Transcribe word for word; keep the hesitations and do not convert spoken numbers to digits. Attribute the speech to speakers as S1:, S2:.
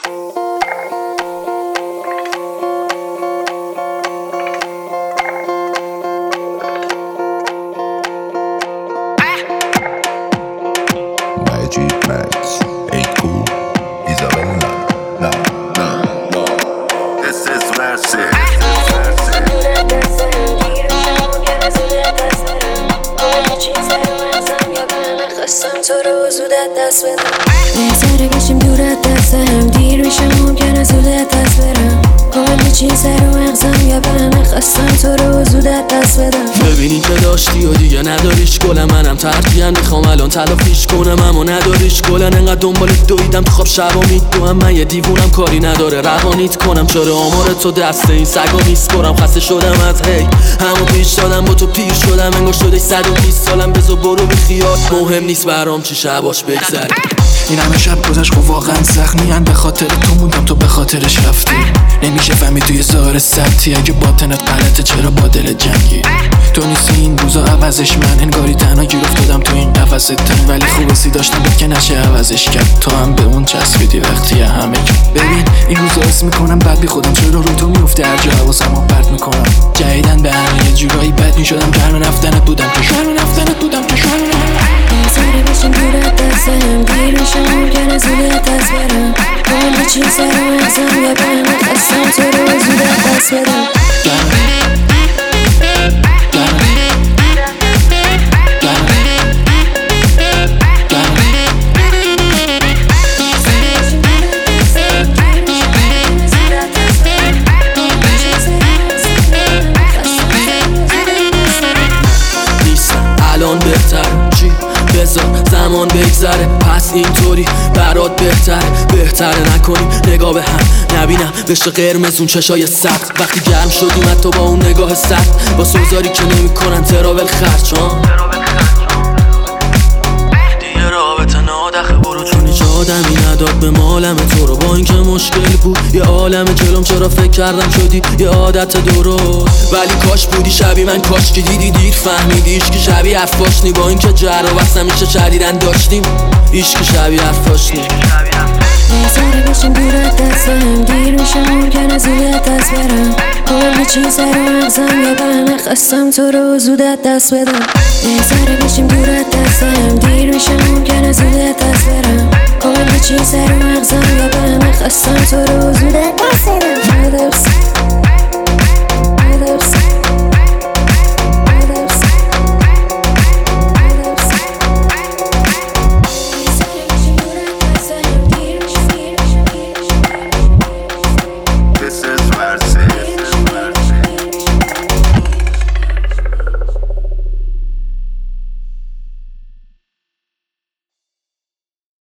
S1: بهتره بشیم دور از دستم، دیر میشه ممکنه زود دست برم. کلی چیز رو مغزم یا برم، خواستم تو رو زود دست بدم.
S2: ببینی که داشتی و دیگه نداریش گلم، منم ترجیحاً میخوام الان تلافیش کنم اما نداریش گلن. انقدر دنبال دویدم تو خواب شبا میدوام، من یه دیوونم کاری نداره روانیت کنم. چرا آمار تو دست این سگا میسپرم، خسته شدم از هی همو پیش دادم با تو پیر شدم، انگار شده صد و بیست سالم. بزو برو بی خیال، مهم نیست برام چی شباش بگذره.
S3: این همه شب گذشت خب واقعا سخت نیان، به خاطر تو موندم تو به خاطرش رفتی. نمیشه فهمید توی ظاهر سبتی، اگه باطنت غلطه چرا با دل جنگی. تو نیستی این روزا عوضش، من انگاری تنها گیر افتادم تو این قفس تن. ولی خوبه سی داشتم بود که نشه عوضش کرد، تو هم به اون چسبیدی وقتی همه کرد. ببین این روزا حس میکنم بد بی خودم، چرا رو تو میفته هر جا حواسمو پرت میکنم. جدیدن به همه یه جورایی بد میشدم، گرم رفتنت بودم که شرم رفتنت بودم که شرم
S1: بهتره بشیم دور از دستم، دیر میشه ممکنه زود دست برم. کلی چیز رو مغزم یا برم، خواستم تو رو زود دست بدم.
S2: الان بهتر چی؟ بذار زمان بگذره، پس اینطوری برات بهتره. بهتره نکنیم نگاه به هم، نبینم بشه قرمزون چشای سخت. وقتی گرم شدیم حتی با اون نگاه سخت، با سوزاری که نمی کنن تراول خرچ ها. دیگه رابطه نادخه برو، چون هیچ آدمی نداد به مالم تو رو. با اینکه مشکل بود یه عالم جلوم، چرا فکر کردم شدی یه عادت درست. ولی کاش بودی شبیه من، کاش که دیدی دیر فهمیدی. ایشکی شبیه حرفاش نی، با اینکه جر و بس همیشه شدیدن داشتیم. ایشکی شبیه حرفاش نی.
S1: بهتره بشیم دور از دستم، دیر میشه ممکنه زود دست برم. کلی چیز رو مغزم یا برم، خواستم تو رو زود دست بدم. بهتره بشیم دور از دستم، دیر میشه ممکنه زود دست برم. کلی چیز رو مغزم یا برم، خواستم تو رو زود دست بدم.